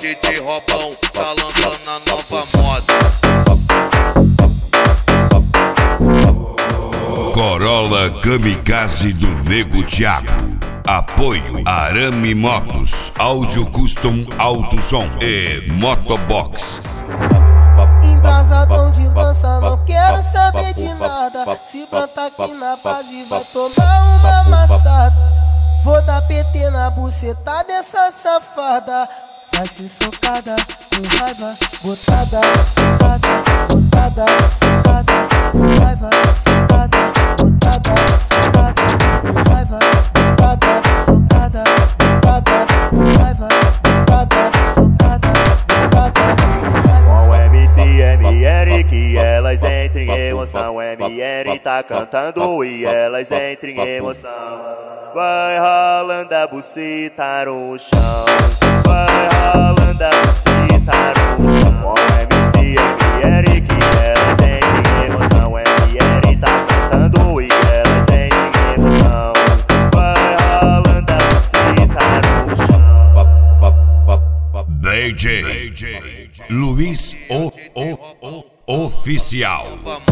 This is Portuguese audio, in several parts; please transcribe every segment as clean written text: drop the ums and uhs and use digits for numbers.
DJ Robão tá lançando a nova moda. Corolla Kamikaze do Nego Thiago. Apoio Arame Motos, Áudio Custom Alto Som e Motobox. Embrasadão de lança, não quero saber de nada. Se plantar aqui na base vai tomar uma amassada. Vou dar PT na buceta dessa safada. Vai ser socada, com raiva, botada, socada, botada, socada, com raiva, socada, botada, socada, com raiva, botada, socada, botada, com raiva, botada, socada, botada, com raiva. Com o MC que elas entrem em emoção. O MR tá cantando e elas entrem em emoção. Vai ralando a buceta no chão. Vai ralando a buceta no chão. Com o MC que elas entrem em emoção. O MR tá cantando e elas entrem em emoção. Vai ralando a buceta no chão. DJ Luiz Oficial.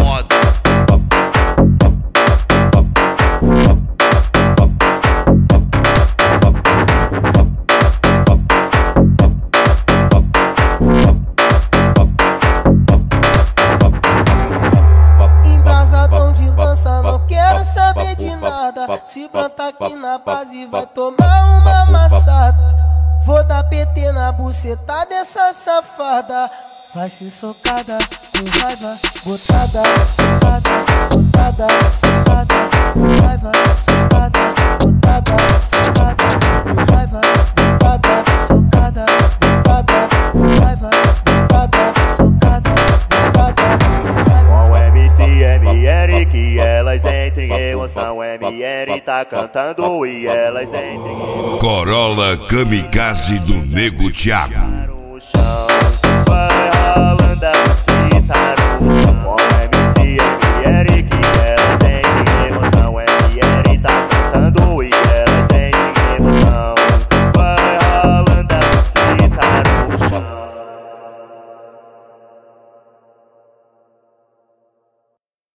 Embrasadão de lança, não quero saber de nada. Se plantar aqui na base vai tomar uma amassada. Vou dar PT na buceta dessa safada. Vai ser socada, com raiva, botada, socada, botada, socada, com raiva, socada, botada, socada, com raiva, botada, socada, botada, com raiva, botada, socada, botada, com raiva. Com o MC que elas entrem em emoção. O MR tá cantando e elas entrem em emoção. Corolla Kamikaze do Nego Thiago.